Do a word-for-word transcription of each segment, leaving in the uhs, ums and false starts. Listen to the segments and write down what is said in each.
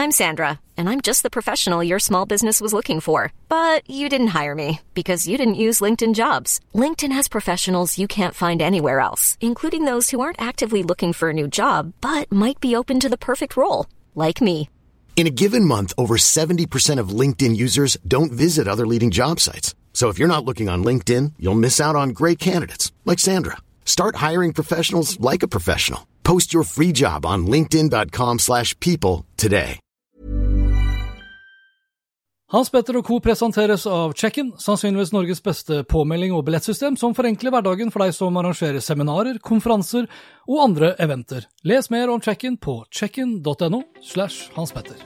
I'm Sandra, and I'm just the professional your small business was looking for. But you didn't hire me because you didn't use LinkedIn Jobs. LinkedIn has professionals you can't find anywhere else, including those who aren't actively looking for a new job, but might be open to the perfect role, like me. In a given month, over seventy percent of LinkedIn users don't visit other leading job sites. So if you're not looking on LinkedIn, you'll miss out on great candidates like Sandra. Start hiring professionals like a professional. Post your free job on linkedin.com slash people today. Hans Petter og Co. presenteres av Check-in, sannsynligvis Norges beste påmelding- og billettsystem som forenkler hverdagen for deg som arrangerer seminarer, konferanser og andre eventer. Les mer om Check-in på checkin.no slash Hans Petter.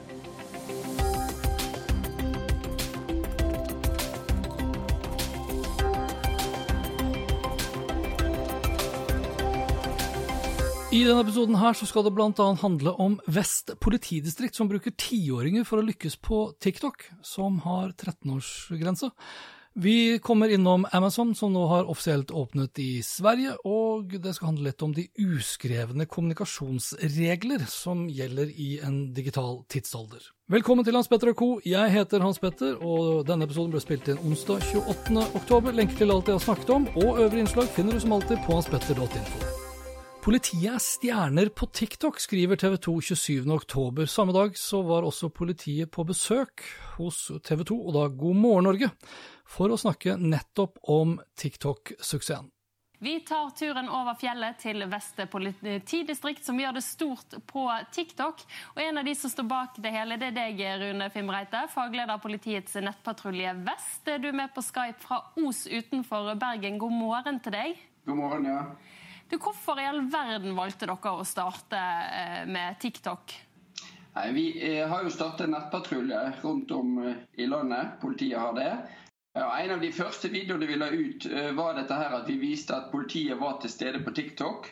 I denne episoden her så skal det blant annet handle om Vest politidistrikt som bruker tiåringer for å lykkes på TikTok, som har tretten-årsgrense. Vi kommer innom Amazon, som nå har offisielt åpnet i Sverige, og det skal handle litt om de uskrevne kommunikasjonsregler som gjelder i en digital tidsalder. Velkommen til Hans Petter og Co. Jeg heter Hans Petter, og denne episoden ble spilt inn onsdag tjueåttende oktober. Lenker til alt jeg har snakket om, og øvrige innslag finner du som alltid på hanspetter punktum info. Politiet er stjerner på TikTok, skriver T V to tjuesyvende oktober. Samme dag så var også politiet på besøk hos T V to, og da God morgen Norge, for å snakke nettopp om TikTok-suksessen. Vi tar turen over fjellet til Vest politidistrikt, som gjør det stort på TikTok. Og en av de som står bak det hele, det er deg, Rune Fimreite, fagleder politiets nettpatrulje Vest. Du er med på Skype fra Os utenfor Bergen. God morgen til deg. God morgen, ja. Du, hvorfor i all verden valgte dere å starte med TikTok? Nei, vi har jo startet en nettpatrulje rundt om i landet. Politiet har det. En av de første videoene vi la ut var dette her, at vi viste at politiet var til stede på TikTok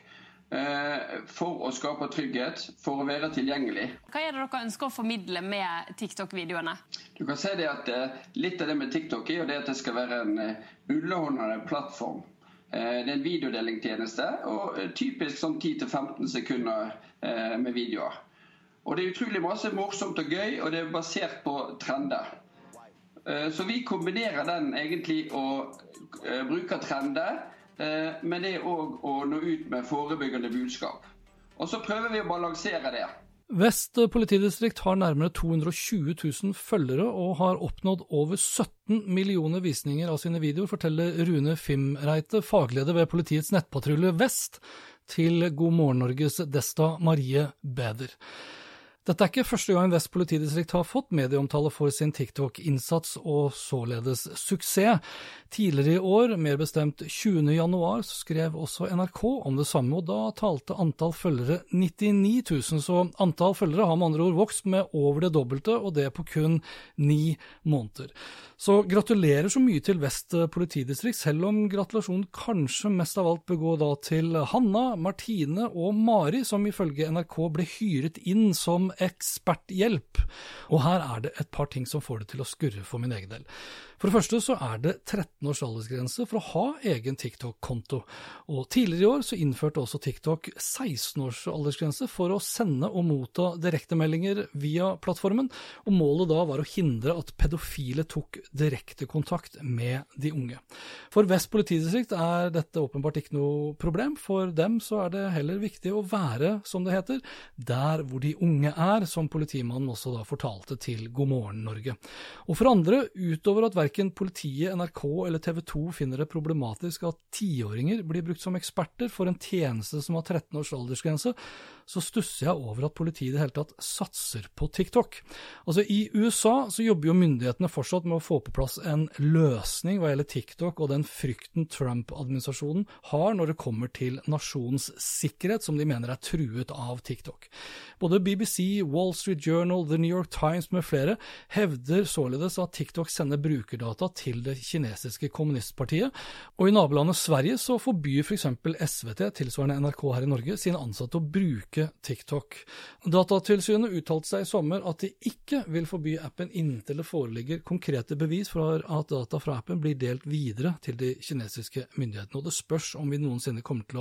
for å skape trygghet, for å være tilgjengelig. Hva er det dere ønsker å formidle med TikTok-videoene? Du kan se det at litt av det med TikTok er jo det at det skal være en underholdende plattform. Det er en videodelingtjeneste, og typisk sånn ti til femten sekunder med videoer. Og det er utrolig masse morsomt og gøy, og det er basert på trender. Så vi kombinerer den egentlig og bruker trender, men det er også å nå ut med forebyggende budskap. Og så prøver vi å balansere det. Vest politidistrikt har nærmere to hundre og tjue tusen følgere og har oppnådd over sytten millioner visninger av sine videoer, forteller Rune Fimreite, fagleder ved politiets nettpatrulje Vest, til God morgen Norges Desta Marie Beder. Dette er ikke første gang Vest politidistrikt har fått medieomtale for sin TikTok-innsats og således suksess. Tidligere i år, mer bestemt tjuende januar, skrev også N R K om det samme, og da talte antall følgere nittini tusen, så antall følgere har med andre ord vokst med over det dobbelte, og det på kun ni måneder. Så gratulerer så mye til Vest politidistrikt, selv om gratulasjonen kanskje mest av alt bør gå da til Hanna, Martine og Mari, som ifølge N R K ble hyret inn som eksperthjelp. Og her er det et par ting som får det til å skurre for min egen del. For det første så er det tretten års aldersgrense for å ha egen TikTok-konto. Og tidligere i år så innførte også TikTok seksten års aldersgrense for å sende og motta direktemeldinger via plattformen, og målet da var å hindre at pedofile tok direkte kontakt med de unge. For Vest politidistrikt er dette åpenbart ikke noe problem. For dem så er det heller viktig å være, som det heter, der hvor de unge er, som politimannen også da fortalte til God morgen Norge. Og for andre, utover at hverken politiet, N R K eller T V to finner det problematisk at tiåringer blir brukt som eksperter for en tjeneste som har tretten års aldersgrense, så stusser jeg over at politiet i det hele tatt satser på TikTok. Altså i U S A så jobber jo myndighetene fortsatt med å få på plass en løsning hva gjelder TikTok og den frykten Trump-administrasjonen har når det kommer til nasjonens sikkerhet, som de mener er truet av TikTok. Både B B C, Wall Street Journal, The New York Times med flere hevder således at TikTok sender brukerdata til det kinesiske kommunistpartiet, og i nabolandet Sverige så forbyr for eksempel S V T, tilsvarende N R K her i Norge, sine ansatte å bruke TikTok. Datatilsynet uttalte seg i sommer at de ikke vil forby appen inntil det foreligger konkrete bevis for at data fra appen blir delt videre til de kinesiske myndighetene, og det spørs om vi noensinne kommer til å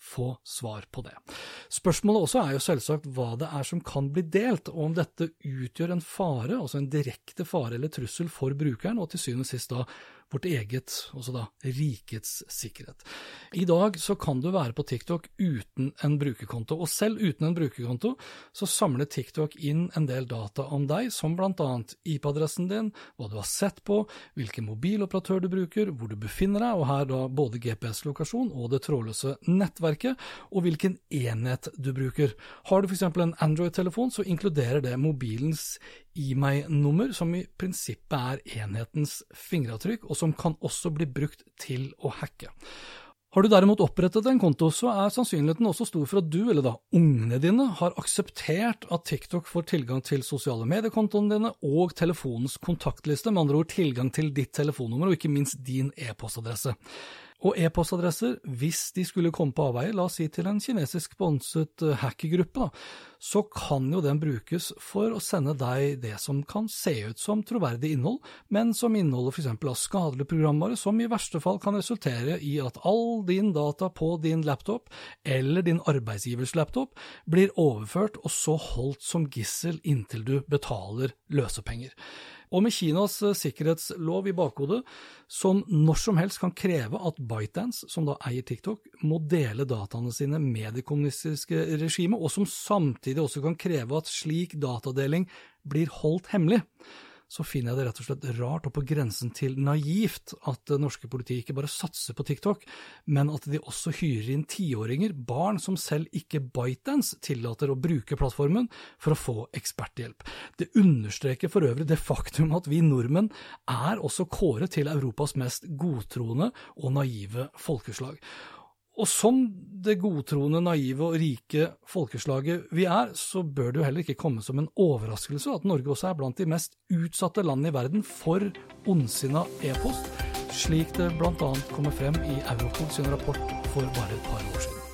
få svar på det. Spørsmålet også er jo selvsagt hva det er som kan bli delt, og om dette utgjør en fare, altså en direkte fare eller trussel for brukeren, og til syvende og sist da vårt eget, også da rikets sikkerhet. I dag så kan du være på TikTok uten en brukerkonto, og selv uten en brukerkonto så samler TikTok inn en del data om deg, som blant annet I P-adressen din, hva du har sett på, hvilken mobiloperatør du bruker, hvor du befinner deg, og her da både G P S-lokasjon og det trådløse nettverket, og hvilken enhet du bruker. Har du for eksempel en Android-telefon, så inkluderer det mobilens I M E I-nummer, som I prinsippet er enhetens fingeravtrykk, og som kan også bli brukt til å hacke. Har du derimot opprettet en konto, så er sannsynligheten også stor for at du, eller da ungene dine, har akseptert at TikTok får tilgang til sosiale mediekontoene dine og telefonens kontaktliste, med andre ord tilgang til ditt telefonnummer og ikke minst din e-postadresse. Og e-postadresser, hvis de skulle komme på avveie, la oss si til en kinesisk sponset hackergruppe, da, så kan jo den brukes for å sende deg det som kan se ut som troverdig innhold, men som inneholder for eksempel av skadelige programvare, som I verste fall kan resultere I at all din data på din laptop, eller din arbeidsgivers laptop, blir overført og så holdt som gissel inntil du betaler løsepenger. Og med Kinas sikkerhetslov I bakhodet, som når som helst kan kreve at ByteDance, som da eier TikTok, må dele dataene sine med det kommunistiske regimet, og som samtidig også kan kreve at slik datadeling blir holdt hemmelig, så finner jeg det rett og slett rart og på grensen til naivt at det norske politi ikke bare satser på TikTok, men at de også hyrer inn tiåringer, barn som selv ikke ByteDance tillater å bruke plattformen for å få eksperthjelp. Det understreker for øvrig det faktum at vi nordmenn er også kåret til Europas mest godtroende og naive folkeslag. Og som det godtroende, naive og rike folkeslaget vi er, så bør det jo heller ikke komme som en overraskelse at Norge også er blant de mest utsatte landene I verden for ondsinnet e-post, slik det blant annet kommer frem I Europol sin rapport for bare et par år siden.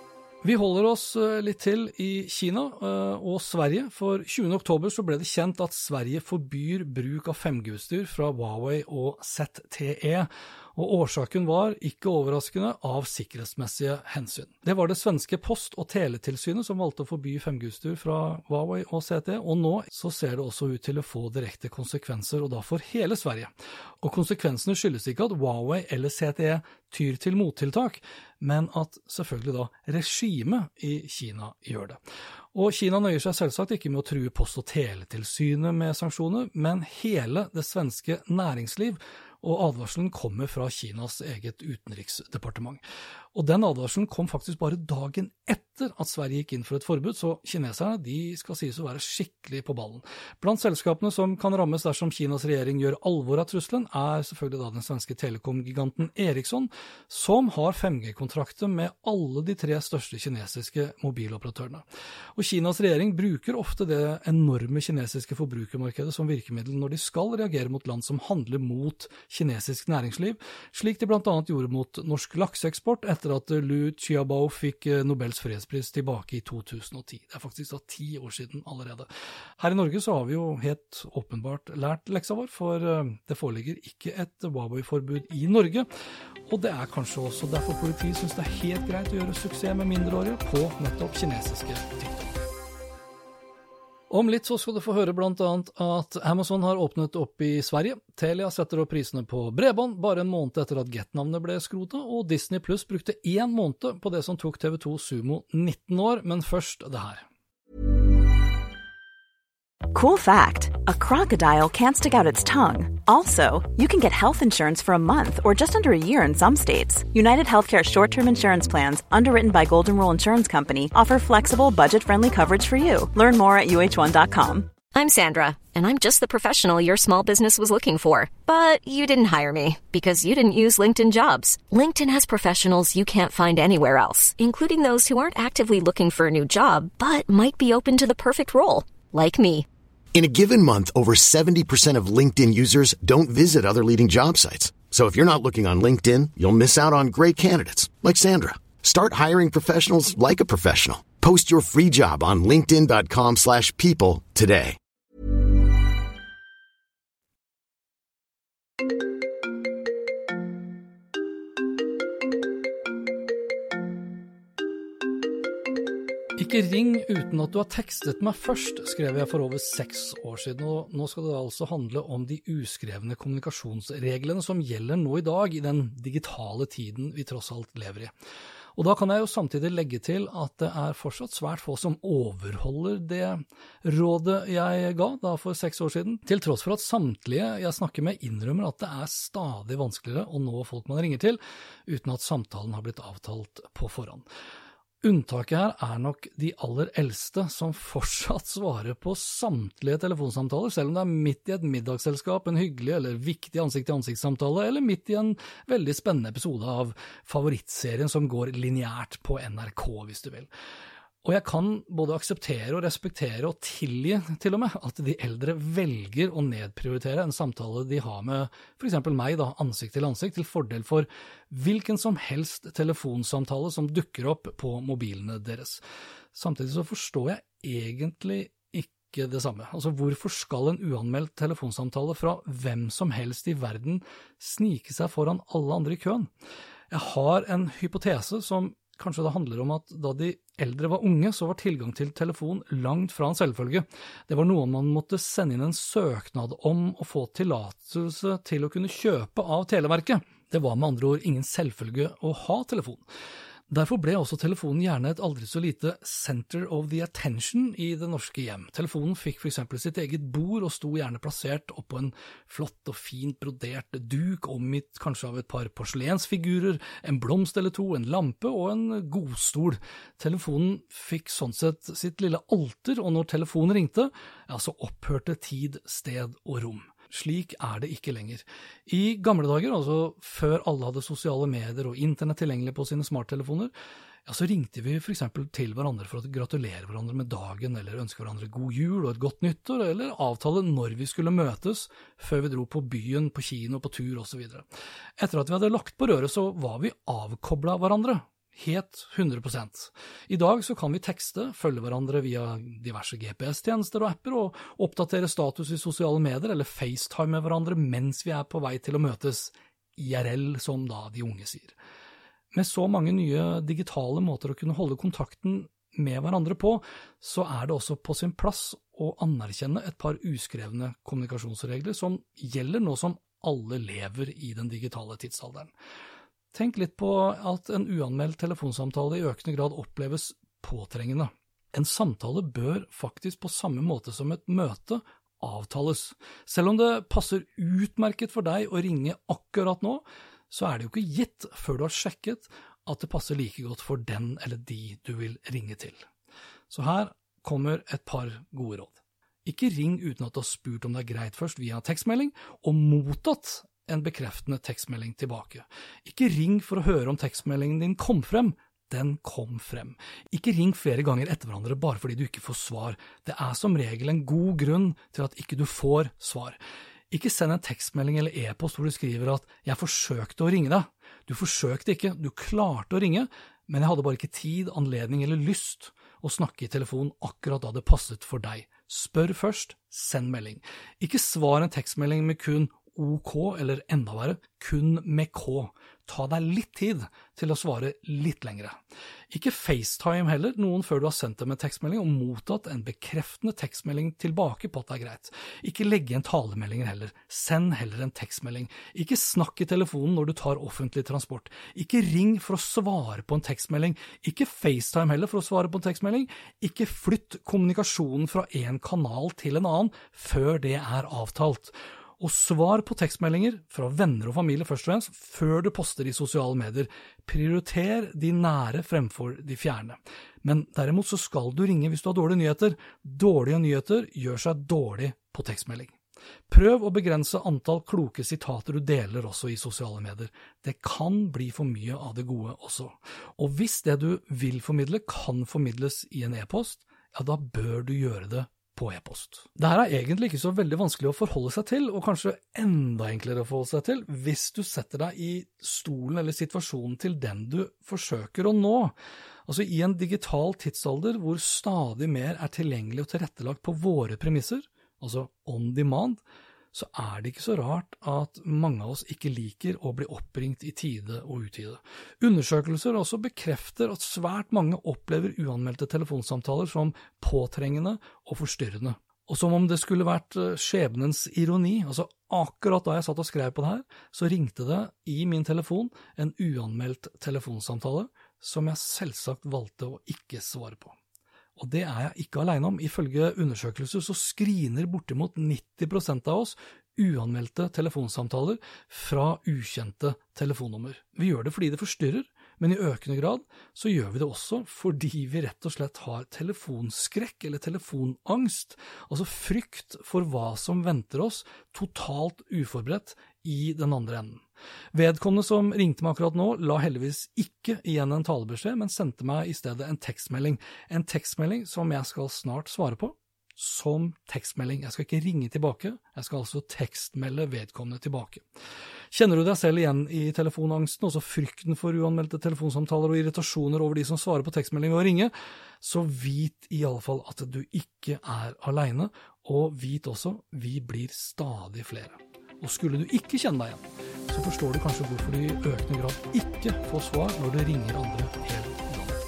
Vi holder oss litt til I Kina og Sverige. For tjuende oktober så ble det kjent at Sverige forbyr bruk av fem G-utstyr fra Huawei og Z T E, og årsaken var, ikke overraskende, av sikkerhetsmessige hensyn. Det var det svenske post- og teletilsynet som valgte å forby fem G-utstyr fra Huawei og Z T E, og nå så ser det også ut til å få direkte konsekvenser, og da for hele Sverige. Og konsekvensene skyldes ikke at Huawei eller Z T E tyr til mottiltak, men at selvfølgelig da regimet I Kina gjør det. Og Kina nøyer seg selvsagt ikke med å true post- og teletilsynet med sanksjoner, men hele det svenske næringsliv, og advarselen kommer fra Kinas eget utenriksdepartement. Og den advarselen kom faktisk bare dagen etter at Sverige gikk inn for et forbud, så kineserne de skal sies å være skikkelig på ballen. Blant selskapene som kan rammes dersom Kinas regjering gjør alvor av trusselen, er selvfølgelig da den svenske telekom-giganten Ericsson, som har fem G-kontrakter med alle de tre største kinesiske mobiloperatørene. Og Kinas regjering bruker ofte det enorme kinesiske forbrukermarkedet som virkemiddel når de skal reagere mot land som handler mot kinesisk næringsliv, slik de blant annet gjorde mot norsk lakseeksport etter at Liu Xiaobo fikk Nobels fredspris tilbake I to tusen og ti. Det er faktisk da ti år siden allerede. Her I Norge så har vi jo helt åpenbart lært leksa vår, for det foreligger ikke et Huawei-forbud I Norge, og det er kanskje også derfor politiet synes det er helt greit å gjøre suksess med mindreårige på nettopp kinesiske TikTok. Om litt så skal du få høre blant annet at Amazon har åpnet opp I Sverige, Telia setter opp prisene på bredbånd bare en måned etter at Get-navnet ble skrotet, og Disney Plus brukte en måned på det som tok T V to Sumo nitten år, men først det her. Cool fact, a crocodile can't stick out its tongue. Also, you can get health insurance for a month or just under a year in some states. United Healthcare short-term insurance plans, underwritten by Golden Rule Insurance Company, offer flexible, budget-friendly coverage for you. Learn more at U H one dot com. I'm Sandra, and I'm just the professional your small business was looking for. But you didn't hire me because you didn't use LinkedIn Jobs. LinkedIn has professionals you can't find anywhere else, including those who aren't actively looking for a new job, but might be open to the perfect role, like me. In a given month, over seventy percent of LinkedIn users don't visit other leading job sites. So if you're not looking on LinkedIn, you'll miss out on great candidates like Sandra. Start hiring professionals like a professional. Post your free job on linkedin dot com slash people today. Ikke ring uten at du har tekstet meg først, skrev jeg for over seks år siden, og nå skal det altså handle om de uskrevne kommunikasjonsreglene som gjelder nå i dag i den digitale tiden vi tross alt lever i. Og da kan jeg jo samtidig legge til at det er fortsatt svært få som overholder det rådet jeg ga da for seks år siden, til tross for at samtlige jeg snakker med innrømmer at det er stadig vanskeligere å nå folk man ringer til, uten at samtalen har blitt avtalt på forhånd. Unntaket her er nok de aller eldste som fortsatt svarer på samtlige telefonsamtaler, selv om det er midt i et middagsselskap, en hyggelig eller viktig ansikt-til-ansikt-samtale, eller midt i en veldig spennende episode av favorittserien som går lineært på N R K, hvis du vil. Og jeg kan både akseptere og respektere og tilgi til og med at de eldre velger å nedprioritere en samtale de har med for eksempel meg da, ansikt til ansikt, til fordel for hvilken som helst telefonsamtale som dukker opp på mobilene deres. Samtidig så forstår jeg egentlig ikke det samme. Altså hvorfor skal en uanmeldt telefonsamtale fra hvem som helst i verden snike seg foran alle andre i køen? Jeg har en hypotese som kanskje det handler om at da de eldre var unge, så var tilgang til telefon langt fra en selvfølge. Det var noe man måtte sende inn en søknad om å få tillatelse til å kunne kjøpe av Televerket. Det var med andre ord ingen selvfølge å ha telefon. Derfor ble også telefonen gjerne et aldri så lite center of the attention i det norske hjem. Telefonen fikk for eksempel sitt eget bord og sto gjerne plassert oppå en flott og fint brodert duk, omgitt kanskje av et par porselensfigurer, en blomst eller to, en lampe og en godstol. Telefonen fikk sånn sett sitt lille alter, og når telefonen ringte, ja, så opphørte tid, sted og rom. Slik er det ikke lenger. I gamle dager, altså før alle hadde sosiale medier og internett tilgjengelig på sine smarttelefoner, ja, så ringte vi for eksempel til hverandre for å gratulere hverandre med dagen, eller ønske hverandre god jul og et godt nyttår, eller avtale når vi skulle møtes før vi dro på byen, på kino, på tur og så videre. Etter at vi hadde lagt på røret, så var vi avkoblet hverandre. Helt hundre prosent. I dag så kan vi tekste, følge hverandre via diverse G P S-tjenester og apper, og oppdatere status i sosiale medier, eller FaceTime med hverandre mens vi er på vei til å møtes, I R L som da de unge sier. Med så mange nye digitale måter å kunne holde kontakten med hverandre på, så er det også på sin plass å anerkjenne et par uskrevne kommunikasjonsregler som gjelder nå som alle lever i den digitale tidsalderen. Tenk litt på at en uanmeldt telefonsamtale i økende grad oppleves påtrengende. En samtale bør faktisk på samme måte som et møte avtales. Selv om det passer utmerket for deg å ringe akkurat nå, så er det jo ikke gitt før du har sjekket at det passer like godt for den eller de du vil ringe til. Så her kommer et par gode råd. Ikke ring uten at du har spurt om det er greit først via tekstmelding, og mottatt en bekreftende tekstmelding tilbake. Ikke ring for å høre om tekstmeldingen din kom frem, den kom frem. Ikke ring flere ganger etter hverandre bare fordi du ikke får svar. Det er som regel en god grunn til at ikke du får svar. Ikke send en tekstmelding eller e-post hvor du skriver at «jeg forsøkte å ringe deg». Du forsøkte ikke, du klarte å ringe, men jeg hadde bare ikke tid, anledning eller lyst å snakke i telefon akkurat da det passet for deg. Spør først, send melding. Ikke svar en tekstmelding med kun OK, eller enda verre, kun med K. Ta deg litt tid til å svare litt lengre. Ikke FaceTime heller, noen før du har sendt dem en tekstmelding og mottatt en bekreftende tekstmelding tilbake på at det er greit. Ikke legge igjen talemeldinger heller. Send heller en tekstmelding. Ikke snakk i telefonen når du tar offentlig transport. Ikke ring for å svare på en tekstmelding. Ikke FaceTime heller for å svare på en tekstmelding. Ikke flytt kommunikasjonen fra en kanal til en annen før det er avtalt. Og svar på tekstmeldinger fra venner og familie først og fremst før du poster i sosiale medier. Prioriter de nære fremfor de fjerne. Men derimot så skal du ringe hvis du har dårlige nyheter. Dårlige nyheter gjør seg dårlig på tekstmelding. Prøv å begrense antall kloke sitater du deler også i sosiale medier. Det kan bli for mye av det gode også. Og hvis det du vil formidle kan formidles i en e-post, ja da bør du gjøre det på e-post. Dette er egentlig ikke så veldig vanskelig å forholde seg til, og kanskje enda enklere å forholde seg til, hvis du setter deg i stolen eller situasjonen til den du forsøker å nå. Altså i en digital tidsalder hvor stadig mer er tilgjengelig og tilrettelagt på våre premisser, altså on demand, så er det ikke så rart at mange av oss ikke liker å bli oppringt i tide og utide. Undersøkelser også bekrefter at svært mange opplever uanmeldte telefonsamtaler som påtrengende og forstyrrende. Og som om det skulle vært skjebnens ironi, altså akkurat da jeg satt og skrev på det her, så ringte det i min telefon en uanmeldt telefonsamtale som jeg selvsagt valgte å ikke svare på. Og det er jeg ikke alene om. Ifølge undersøkelser så screener bortimot nitti prosent av oss uanmeldte telefonsamtaler fra ukjente telefonnummer. Vi gjør det fordi det forstyrrer, men i økende grad så gjør vi det også fordi vi rett og slett har telefonskrekk eller telefonangst, altså frykt for hva som venter oss totalt uforberedt i den andre enden. Vedkommende som ringte meg akkurat nå la heldigvis ikke igjen en talebeskjed, men sendte meg i stedet en tekstmelding. En tekstmelding som jeg skal snart svare på, som tekstmelding. Jeg skal ikke ringe tilbake, jeg skal altså tekstmelde vedkommende tilbake. Kjenner du deg selv igjen i telefonangsten, også frykten for uanmeldte telefonsamtaler og irritasjoner over de som svarer på tekstmelding ved å ringe, så vit i alle fall at du ikke er alene, og vit også, vi blir stadig flere. Og skulle du ikke kjenne deg igjen, så forstår du kanskje hvorfor du i økende grad ikke får svar når du ringer andre helt uanmeldt.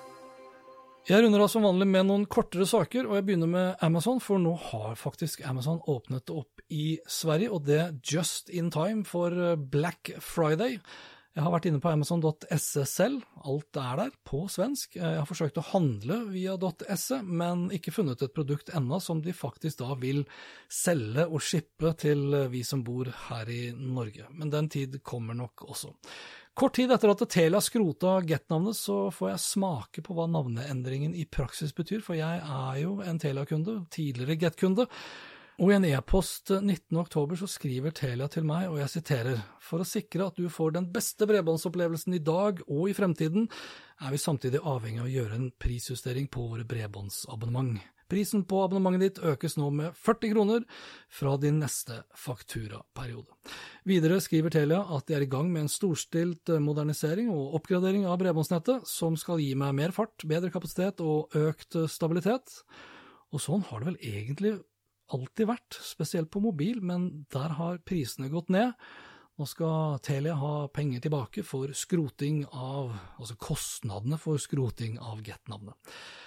Jeg runder av som vanlig med noen kortere saker, og jeg begynner med Amazon, for nå har faktisk Amazon åpnet opp i Sverige, og det just in time for Black Friday. Jeg har vært inne på amazon punktum se selv, alt er der på svensk. Jeg har forsøkt å handle via .se, men ikke funnet et produkt enda som de faktisk da vil selge og shippe til vi som bor her i Norge. Men den tid kommer nok også. Kort tid etter at Telia skrota Get-navnet, så får jeg smake på hva navneendringen i praksis betyr, for jeg er jo en Telia-kunde, tidligere Get-kunde. Og i en e-post nittende oktober så skriver Telia til meg, og jeg siterer, «For å sikre at du får den beste bredbåndsopplevelsen i dag og i fremtiden, er vi samtidig avhengig av å gjøre en prisjustering på våre bredbåndsabonnement. Prisen på abonnementet ditt økes nå med førti kroner fra din neste fakturaperiode.» Videre skriver Telia at de er i gang med en storstilt modernisering og oppgradering av bredbåndsnettet, som skal gi meg mer fart, bedre kapasitet og økt stabilitet. Og sånn har det vel egentlig alltid vært, spesielt på mobil, men der har prisene gått ned. Nå skal Telia ha penger tilbake for skroting av, altså kostnadene for skroting av Get-navnet.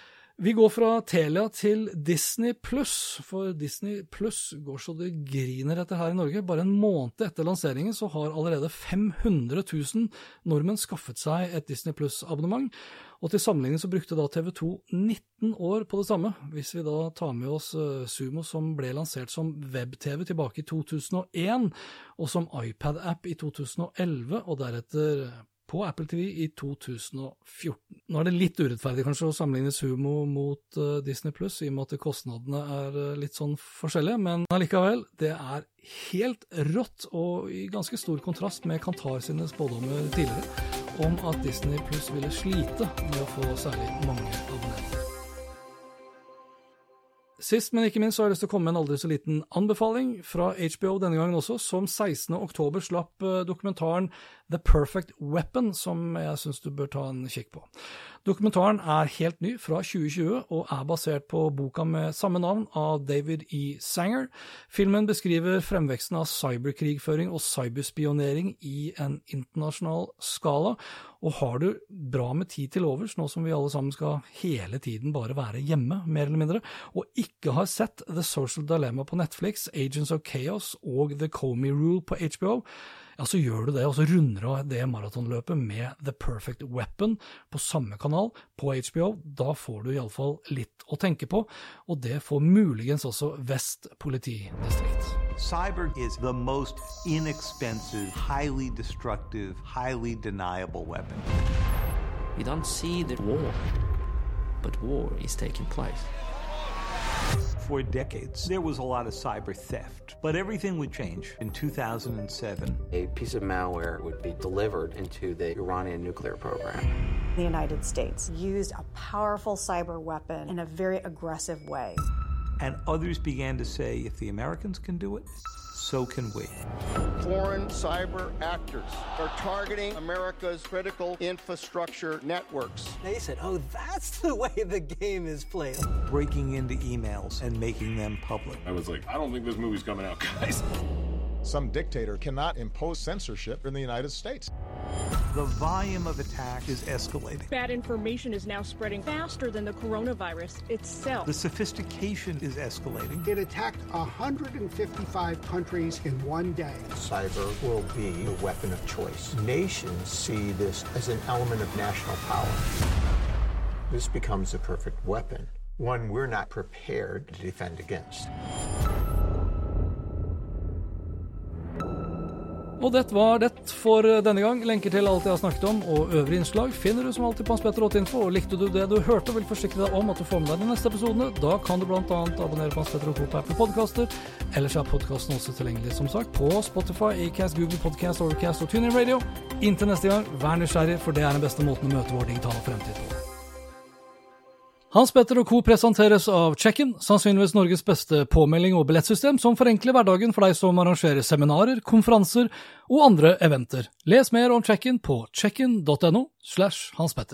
Vi går fra Telia til Disney Plus, for Disney Plus går så det griner etter her i Norge. Bare en måned etter lanseringen så har allerede fem hundre tusen nordmenn skaffet seg et Disney Plus-abonnement, og til sammenligning så brukte da T V to nitten år på det samme, hvis vi da tar med oss Sumo som ble lansert som web-T V tilbake i to tusen og en, og som iPad-app i to tusen og elleve, og deretter på Apple T V i to tusen og fjorten. Nå er det litt urettferdig kanskje å sammenligne Sumo mot uh, Disney Plus, i og med at kostnadene er uh, litt sånn forskjellige, men allikevel, det er helt rått og i ganske stor kontrast med Kantar sine spådommer tidligere, om at Disney Plus ville slite med å få særlig mange abonnenter. Sist, men ikke minst, så har jeg lyst til å komme med en aldri så liten anbefaling fra H B O denne gangen også, som sekstende oktober slapp dokumentaren The Perfect Weapon, som jeg synes du bør ta en kikk på. Dokumentaren er helt ny fra tjue tjue og er basert på boka med samme navn av David E. Sanger. Filmen beskriver fremveksten av cyberkrigføring og cyberspionering i en internasjonal skala, og har du bra med tid til overs, nå som vi alle sammen skal hele tiden bare være hjemme, mer eller mindre, og ikke har sett The Social Dilemma på Netflix, Agents of Chaos og The Comey Rule på H B O, ja, så gjør du det, og så runder du det maratonløpet med The Perfect Weapon på samme kanal på H B O. Da får du i alle fall litt å tenke på, og det får muligens også Vest politidistrikt. Cyber is the most inexpensive, highly destructive, highly deniable weapon. We don't see the war, but war is taking place. For decades, there was a lot of cyber theft, but everything would change in two thousand seven. A piece of malware would be delivered into the Iranian nuclear program. The United States used a powerful cyber weapon in a very aggressive way. And others began to say, if the Americans can do it, so can we. Foreign cyber actors are targeting America's critical infrastructure networks. They said, oh, that's the way the game is played. Breaking into emails and making them public. I was like, I don't think this movie's coming out, guys. Some dictator cannot impose censorship in the United States. The volume of attack is escalating. Bad information is now spreading faster than the coronavirus itself. The sophistication is escalating. It attacked one hundred fifty-five countries in one day. Cyber will be the weapon of choice. Nations see this as an element of national power. This becomes a perfect weapon, one we're not prepared to defend against. Og det var det for denne gang. Lenker til alt jeg har snakket om og øvrige innslag finner du som alltid på Hans Petter åtte info. Og likte du det du hørte og vil forsikre deg om at du får med deg de neste episodene, da kan du blant annet abonnere på Hans Petter og Co på Apple Podcaster. Ellers er podcasten også tilgjengelig som sagt på Spotify, Acast, Google Podcast, Overcast og TuneIn Radio. Inntil neste gang, vær nysgjerrig, for det er den beste måten å møte vår digitale fremtid på. Hans Petter og Co presenteres av Check-in, sannsynligvis Norges beste påmelding- og billettsystem som forenkler hverdagen for deg som arrangerer seminarer, konferanser og andre eventer. Les mer om Check-in på checkin.no slash Hans Petter.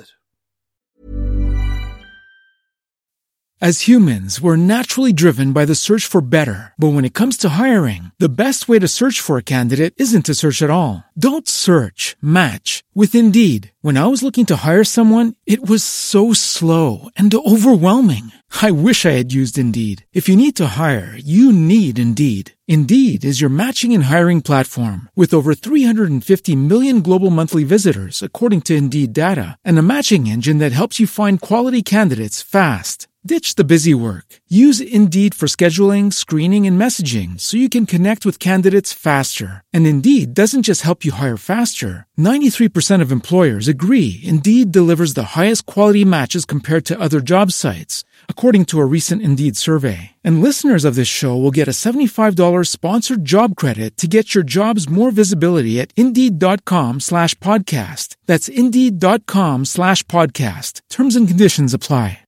As humans, we're naturally driven by the search for better. But when it comes to hiring, the best way to search for a candidate isn't to search at all. Don't search, match with Indeed. When I was looking to hire someone, it was so slow and overwhelming. I wish I had used Indeed. If you need to hire, you need Indeed. Indeed is your matching and hiring platform with over three hundred fifty million global monthly visitors, according to Indeed data, and a matching engine that helps you find quality candidates fast. Ditch the busy work. Use Indeed for scheduling, screening, and messaging so you can connect with candidates faster. And Indeed doesn't just help you hire faster. ninety-three percent of employers agree Indeed delivers the highest quality matches compared to other job sites, according to a recent Indeed survey. And listeners of this show will get a seventy-five dollars sponsored job credit to get your jobs more visibility at Indeed.com slash podcast. That's Indeed.com slash podcast. Terms and conditions apply.